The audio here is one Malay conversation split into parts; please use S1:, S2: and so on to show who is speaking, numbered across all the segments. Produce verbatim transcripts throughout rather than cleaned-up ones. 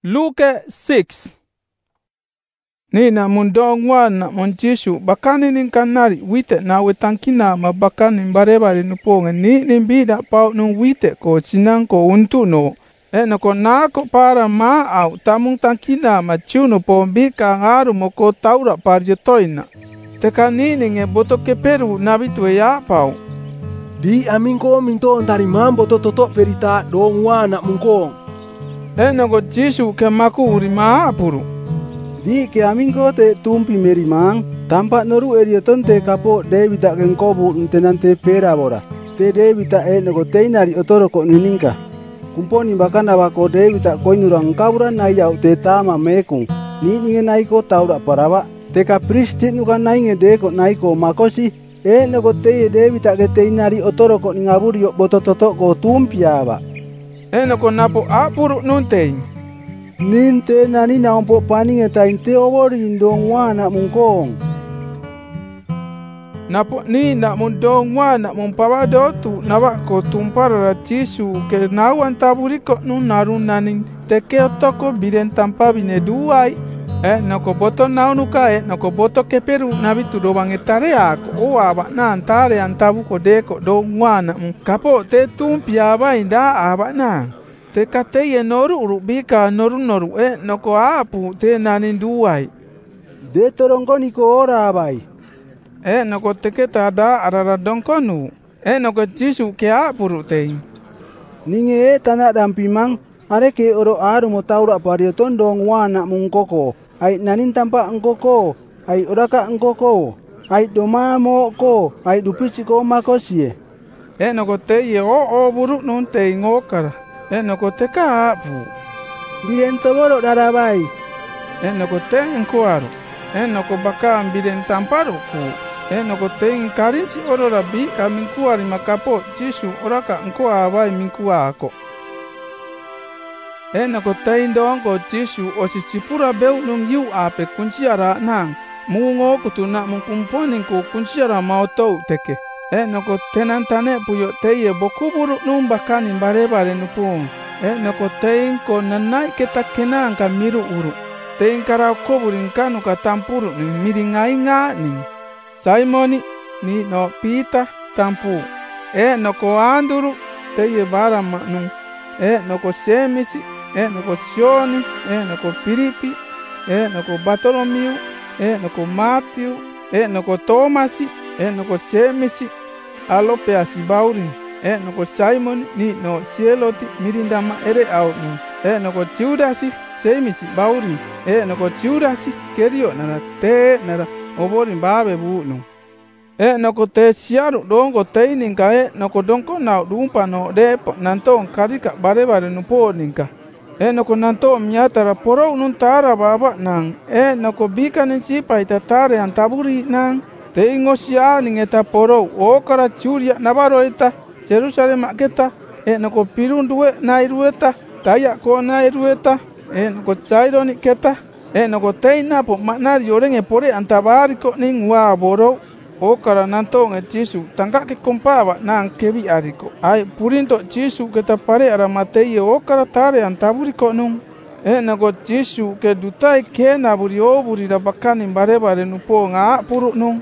S1: Luke six. Nina mundong wana monjishu bakani ninkanari wite na wetankina mabakani barebare nuponga ni nimbida pau nung wite ko sinang ko untu no. E nako nako para ma au tamung tankina machuno pombi ka ngaru moko taura parjotoina. Teka nini nge boto keperu nabitu ya pau.
S2: Di amingko minto dari mambo toto perita dong wana mungkong.
S1: E nako jisu ke maku urima apuru.
S3: Di ke amingko te tumpi merimang tampak noru erioton te kapo debita genkobu ntenante pera bora. Te debita e nako teinari otoro ko nininka. Kumponi bakana bako debita koinurang kabura na yau te tama mekung. Ni ninge naiko taura parawa. Te kapristi nuka nainge deko naiko makosi. E nako te debita ke teinari otoro ko ningaburi yo botototo ko tumpiaba.
S1: E nako napo apuru nuntein.
S3: Ninte nani na ompo paninge tainte obori indong wana mungkong.
S1: Napo ni na mundong wana mumpawadotu nawako tumpara jisu ke nawan taburiko nun narun naning teke otoko biren tampa bine duai. E nako boto naunuka e nako boto keperu nabitu dobang etare ako o aba na antare antabu kodeko dong wana mkapo te tumpiaba inda aba na. Te kateye noru urubika noru noru e noko apu te naninduai.
S3: De torongoni ko ora abai.
S1: E noko teke tada arara dongkonu. E noko jisu ke apuru te.
S3: Ninge e tanak dampimang are ke oro aru mo taura parioton dong wana mungkoko. Ai nanin tampak engkoko. Ai oraka engkoko. Ai doma mo ko. Ai dupici ko makosie.
S1: E noko te ye o o buruk nun te ngokara. E noko te ka apu.
S3: Biren toboro darabai.
S1: E noko te nkuaru. E noko baka biren tamparu ku. E noko te nkarinsi oro rabi ka minkuari makapo jisu oraka nkua abai minkua ako. E noko te indongo jisu osisipura beu nung yu ape kunciara nang. Mungo kutuna mungkumponing ko kunciara mautou teke. E noko tenantane puyo teye bokuburu nung bakani barebare nupung. E noko tein ko nanai keta kenang ka miru uru. Tein karau koburin kanu ka tampuru ning miringai nga ning. Simoni ni no pita tampu. E noko anduru teye barama nung. E noko semisi. E noko sioni. E noko piripi. E noko Bartolomiu. E noko Matiu. E noko Tomasi. E noko semisi alope asibaurin. E noko Simon ni no sieloti mirindama ere au nu. E noko Judasi semisi baurin. E noko Judasi kerio nara te nara oborin babe bu nu. E noko te siaru dongo te ninka e noko donko na dumpa no depo nanto karika bare bare nupo ninka. E noko nanto miatara poro nun tara baba nang. E noko bika ninsipa itatare antaburi nang. Te ingosia ningeta poro o kara churia nabaro eta Jerusalem aketa e noko pirundue na irueta taya ko na irueta e noko chaironi keta e noko teina po manari orenge pore antabariko ningwa boro o kara nanto nge jisu tangka ke kompaba nang kebi ariko ai purinto jisu keta pare ara matei o kara tare antaburiko nung e noko jisu ke dutai ke naburi o buri bakani bare bare nupo nga puru nung.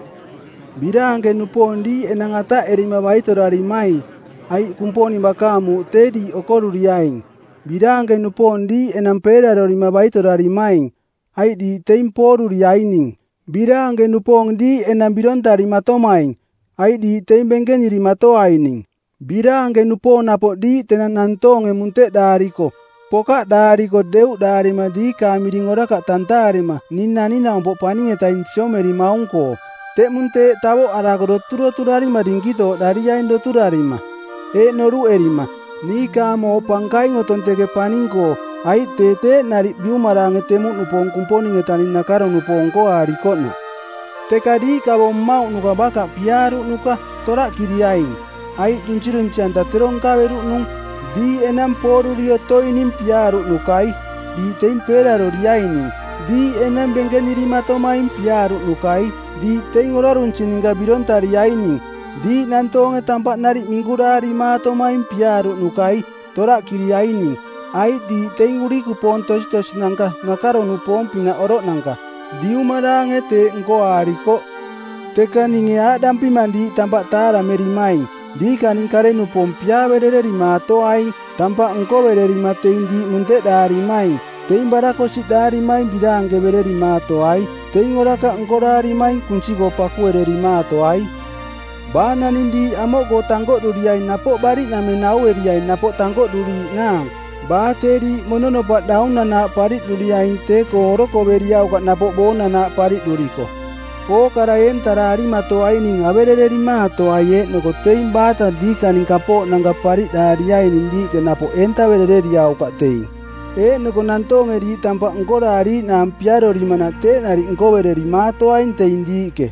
S3: Birange nupondi enangata erima baito rarimai. Ai kumponi bakamu tedi okoruriaing. Birange nupondi enampera rarima baito rarimai. Ai di teimporu riaining. Birange nupondi enambironta rimatomaing. Ai di teimbengeni rimatoaining. Birange nupona po di tenanantonge munte dariko. Poka dariko deu darima di kamiringoraka tantarima. Nina nina ompo paninge tainchomeri maungko. Te munte tabo aragoro turo turarima dingkito dari yaindo turarima. E noru erima. Ni kamo pangkai ngotonte ke paningko. Ai tete nari biumarang temu nupong kumponi ngetanin nakaro nupongko arikona. Te kadi kabo mau nuka baka piaru nuka torak kiriaing. Ai tuncirun canta terong kaweru nung. Di enam poru rio toinim piaru nukai. Di tempera riaining. Di enam bengkeni rimatomain piaru nukai. Di tengorarun cininga bironta riaining. Di nantonge tampak narik minggura rimato main piaru nukai torak kiriaining. ai di teinguri kupon tos tos nangka nakaro nupon pina orok nangka. Diumadange te engko ariko. Teka ninge adampi mandi tampak tara merimai. Di kaning kare nupon pia berere rimato aing tampak engko berere mate indi munte dari mai. Teing barako si dari mai bidang ke berere rimato ai. Teing oraka engko dari mai kunci gopaku berere rimato ai. Bana nindi amok go tanggok duriai napok bari na menau eriai napok tanggok duri nang. Ba teri monono pat daun nana parit duriai te ko roko beriau kat napok bo nana parit duriko. Ko karayen tarari mato ai ning aberere rimato ai no ko teing bata di kaning kapok nangga parit dariai nindi ke napok enta berere riau kat teing. E no ko nantong eri tampak engko dari na ampiaro rimana te nari engko berere rimato ai teing di ke.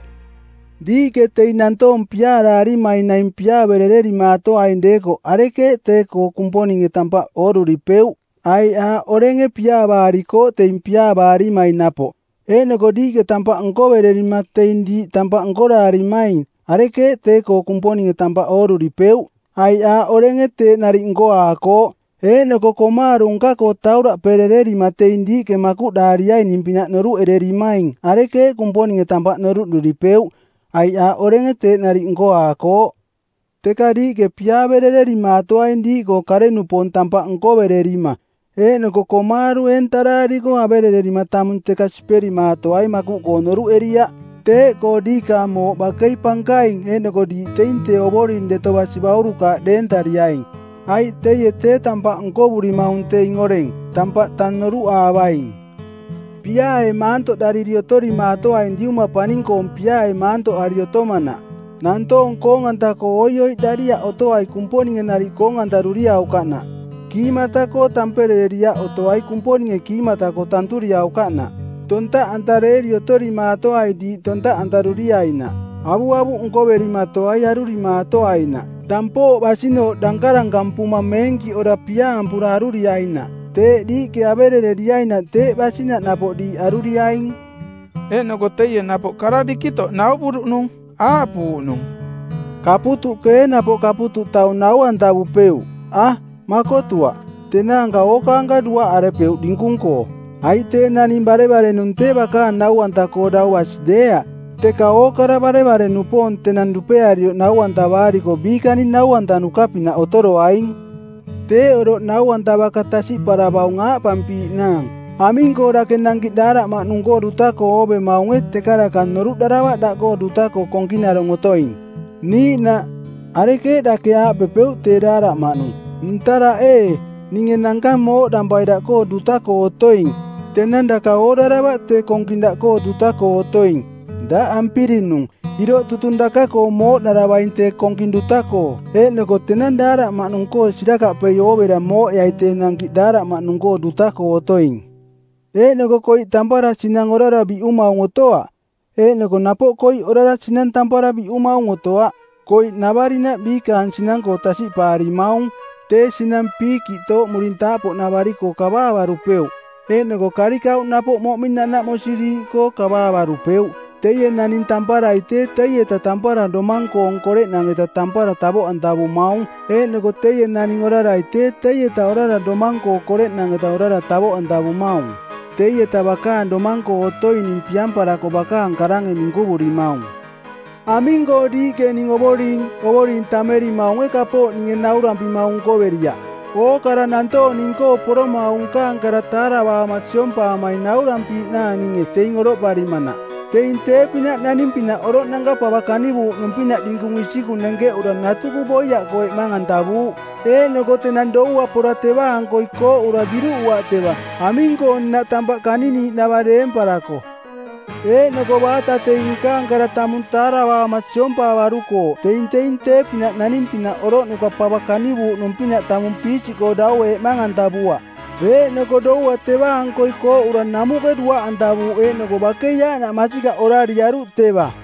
S3: Di ke te nantong piara ari mai naim pia berere rimato aindeko areke te ko kumponi nge tampak oru ripeu ai a orenge pia bariko te pia bari mai napo e nego di ke tampak engko berere rimate indi tampak engko dari mai areke te ko kumponi nge tampak oru ripeu ai a orenge te nari engko ako e nego komarung ka ko taura berere rimate indi ke maku dari ai nimpina neru ere rimain areke kumponi nge tampak neru ripeu ai a orenge te nari engko ako. Teka di ke pia berere rimato aindi ko kare nupon tampak engko berere rima. E neko komaru entara di ko aberere rima tamun teka speri mato ai maku ko noru eria. Te ko di ka mo bakai pangkaing e neko di teinte oborin de toba sibauru ka dentari aing. Ai te ye te tampak engko buri maun te ingoreng tampak tan noru abaing. Pia e manto dari riotori mato ain diuma paning ko pia e manto arioto mana. Nanto ongko nganta ko oyoi dari ya oto ai kumponi ngenari ko nganta ruria ukana. Kimata ko tampere ria oto ai kumponi nge kimata ko tanturia ukana. Tonta antare riotori mato ai di tonta antaruria ina. Abu-abu ongko beri mato ai aruri mato aina. Tampo basino dangkarang kampuma mengki ora pia ampura aruri aina. Te di ke aberere diaina te basina napo di aruri aing.
S1: E no ko te ye napo karadi kito nau buruk nung apu nung.
S3: Kaputu ke napo kaputu tau nau antabu peu. Ah, mako tua. Tenang ka oka angka dua are peu dingkungko. Ai te nani bare-bare nun te baka nau antako dau asdea. Te ka okara bare-bare nupon tenan dupe ario nau antabari ko bikani nau antanukapi na otoro aing. Te oro nau antaba katasi para baunga pampi nang. Amin ko da kenang kidara mak nungko duta ko obe maunge te karakan norut darawa da ko duta ko kongkina rongotoin. Ni na areke da ke a pepeu te dara mak nung. Ntara e ningen nangka mo dampai da ko duta ko otoin. Tenan da ka o darawa te kongkinda ko duta ko otoin. Da ampirin nung. Hiro tutundaka ko mo darawain te kongkin duta ko. E neko tenan dara mak nungko sidaka peyo beda mo yai te nangki dara mak nungko duta ko otoin. E neko koi tampara sinang orara bi uma ngotoa. E neko napo koi orara sinang tampara bi uma ngotoa. Koi nabarina bi kan sinang ko tasi pari maung. Te sinang pi kito murinta po nabari ko kababa rupeu. E neko karikau napo mo minana mo siri ko kababa rupeu. Teye nanin tampara ite teye ta tampara domangko ongkore nange ta tampara tabo antabu maung. E neko teye nanin orara ite teye ta orara domangko kore nange ta orara tabo antabu maung. Teye ta baka domangko otoi nimpian para ko baka angkarange ningkuburi maung. Amingo di ke ning oborin oborin tameri maung e kapo ningen naurampi maung ko beria. O karananto ningko poro maung ka angkaratara wa masyompa mai naurampi na ninge teingoro parimana. Tein te pina nanim pina orok nangga pabakani bu numpina dingkung isiku nengge uran natuku boya koe mangan tabu. E nogo tenan doa pora teba angkoi ko ura biru ua teba. Amingko na tampak kanini nabarem parako. E nogo bata tein ka angkara tamuntara wa masyompa waruko. Tein tein te pina nanim pina orok nuka pabakani bu numpina tamun pici ko dawe mangan tabua. E nogo doa teba angkoi ko uran namu kedua antabu e nogo bakeya na masika orari yaru teba.